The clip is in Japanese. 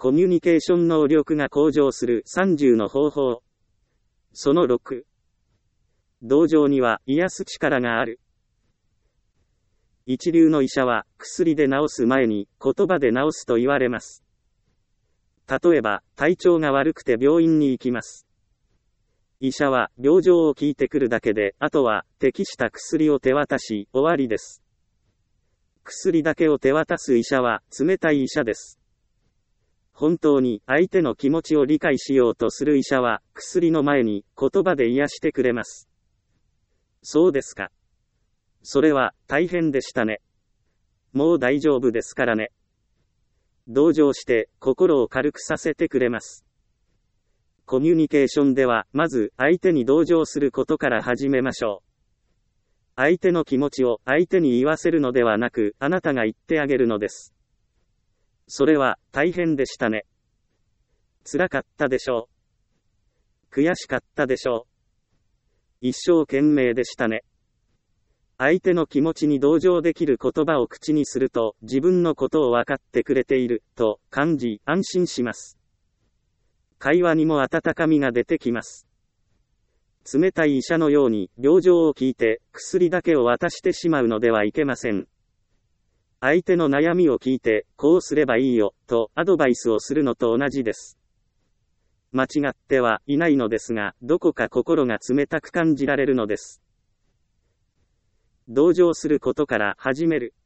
コミュニケーション能力が向上する30の方法。その6。同情には癒す力がある。一流の医者は薬で治す前に言葉で治すと言われます。例えば、体調が悪くて病院に行きます。医者は病状を聞いてくるだけで、あとは適した薬を手渡し終わりです。薬だけを手渡す医者は冷たい医者です。本当に相手の気持ちを理解しようとする医者は薬の前に言葉で癒してくれます。そうですか。それは大変でしたね。もう大丈夫ですからね。同情して心を軽くさせてくれます。コミュニケーションではまず相手に同情することから始めましょう。相手の気持ちを相手に言わせるのではなく、あなたが言ってあげるのです。それは大変でしたね。辛かったでしょう。悔しかったでしょう。一生懸命でしたね。相手の気持ちに同情できる言葉を口にすると、自分のことを分かってくれていると感じ、安心します。会話にも温かみが出てきます。冷たい医者のように病状を聞いて薬だけを渡してしまうのではいけません。相手の悩みを聞いて、こうすればいいよとアドバイスをするのと同じです。間違ってはいないのですが、どこか心が冷たく感じられるのです。同情することから始める。